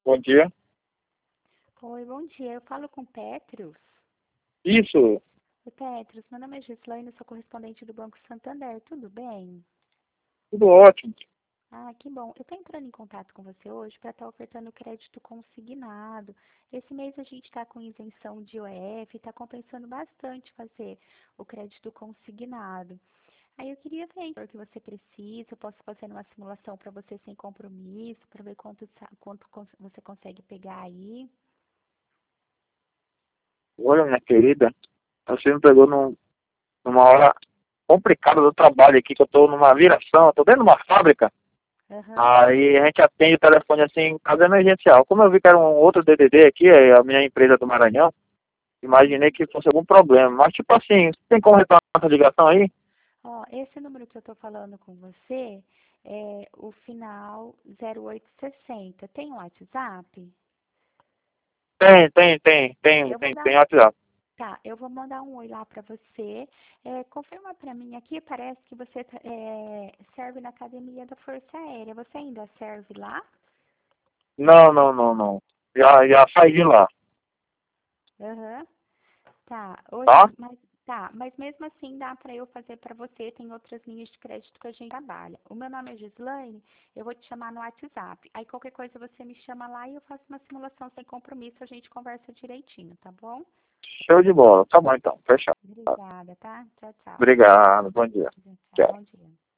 Bom dia. Oi, bom dia. Eu falo com Petrus. Isso, Oi, Petrus. Meu nome é Gislaine, sou correspondente do Banco Santander. Tudo bem? tudo ótimo. Ah, que bom. Eu estou entrando em contato com você hoje para estar ofertando crédito consignado. Esse mês a gente está com isenção de IOF, está compensando bastante fazer o crédito consignado. Aí eu queria ver o que você precisa, eu posso fazer uma simulação para você sem compromisso, para ver quanto você consegue pegar aí. Olha, minha querida, você me pegou numa hora complicada do trabalho aqui, que eu tô numa viração, eu tô dentro de uma fábrica. Aham. Aí a gente atende o telefone assim, em caso emergencial. Como eu vi que era um outro DDD aqui, é a minha empresa do Maranhão, imaginei que fosse algum problema. Mas tipo assim, tem como retornar essa ligação aí? Ó, esse número que eu estou falando com você é o final 0860. Tem um WhatsApp? Eu vou dar, Tem WhatsApp. tá, eu vou mandar um oi lá para você. Confirma para mim aqui, parece que você serve na academia da Força Aérea. Você ainda serve lá? Não. Já saí de lá, Aham. Tá, tá? mas mesmo assim dá para eu fazer para você, tem outras linhas de crédito que a gente trabalha. O meu nome é Gislaine, eu vou te chamar no WhatsApp. Aí qualquer coisa você me chama lá e eu faço uma simulação sem compromisso, a gente conversa direitinho, tá bom? Show de bola. Tá bom então, fechado. Obrigada, tá? Tchau, tchau. Obrigado, bom dia. Tchau, Tchau. bom dia.